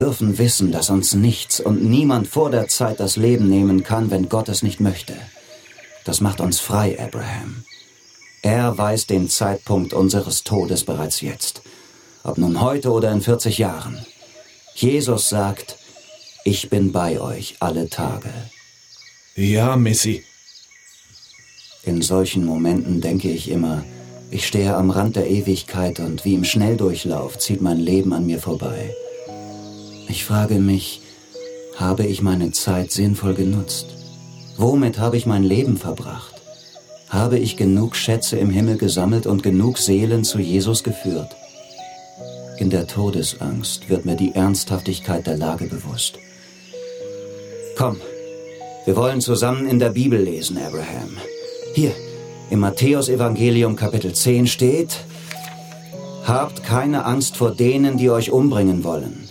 Wir dürfen wissen, dass uns nichts und niemand vor der Zeit das Leben nehmen kann, wenn Gott es nicht möchte. Das macht uns frei, Abraham. Er weiß den Zeitpunkt unseres Todes bereits jetzt. Ob nun heute oder in 40 Jahren. Jesus sagt, ich bin bei euch alle Tage. Ja, Messi. In solchen Momenten denke ich immer, ich stehe am Rand der Ewigkeit und wie im Schnelldurchlauf zieht mein Leben an mir vorbei. Ich frage mich, habe ich meine Zeit sinnvoll genutzt? Womit habe ich mein Leben verbracht? Habe ich genug Schätze im Himmel gesammelt und genug Seelen zu Jesus geführt? In der Todesangst wird mir die Ernsthaftigkeit der Lage bewusst. Komm, wir wollen zusammen in der Bibel lesen, Abraham. Hier, im Matthäus-Evangelium Kapitel 10 steht: Habt keine Angst vor denen, die euch umbringen wollen.